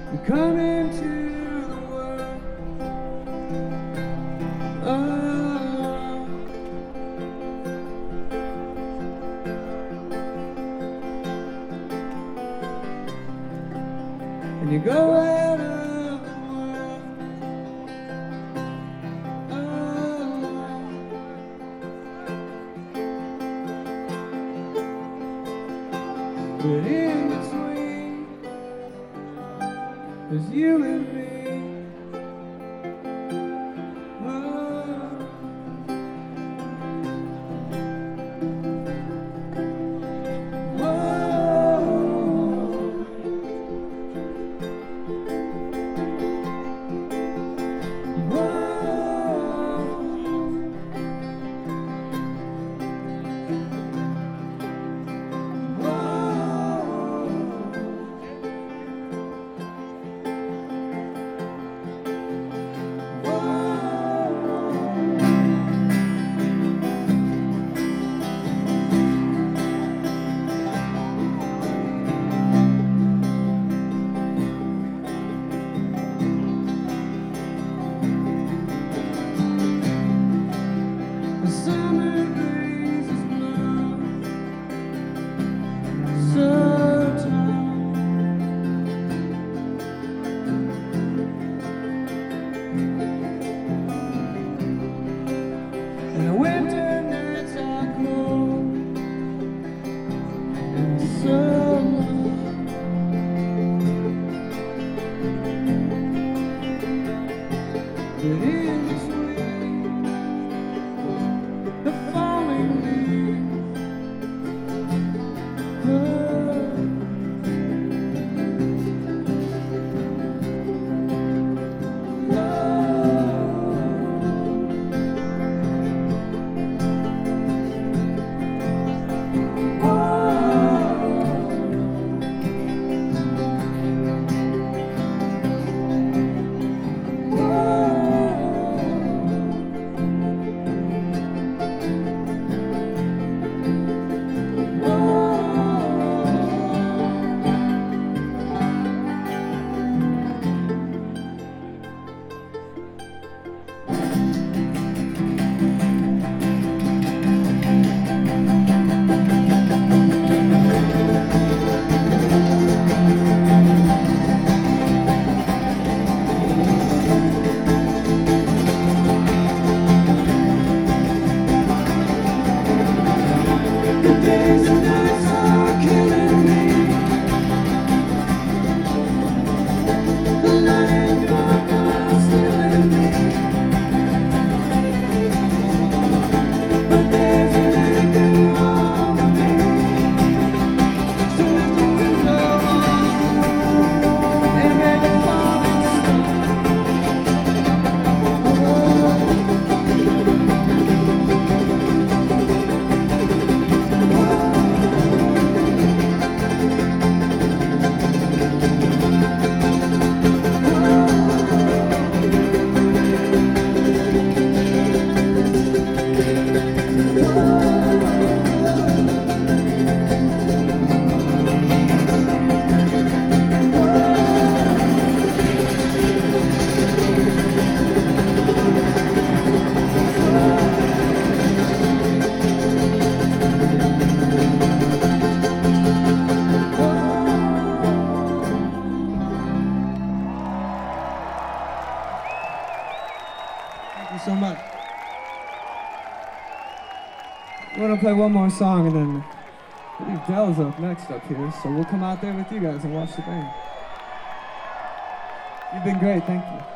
You come into the world alone, and you go out of the world alone. But in between, there's you and me. The summer breeze is blowing so tall, and the winter nights are cold and so long. But in between the falling leaves, the days and nights are killing me. The light dark are still in me. But there's an echo over me. So lift the window and make a falling star. Thank you so much. We're gonna play one more song and then I believe Dell's up next up here, so we'll come out there with you guys and watch the band. You've been great, thank you.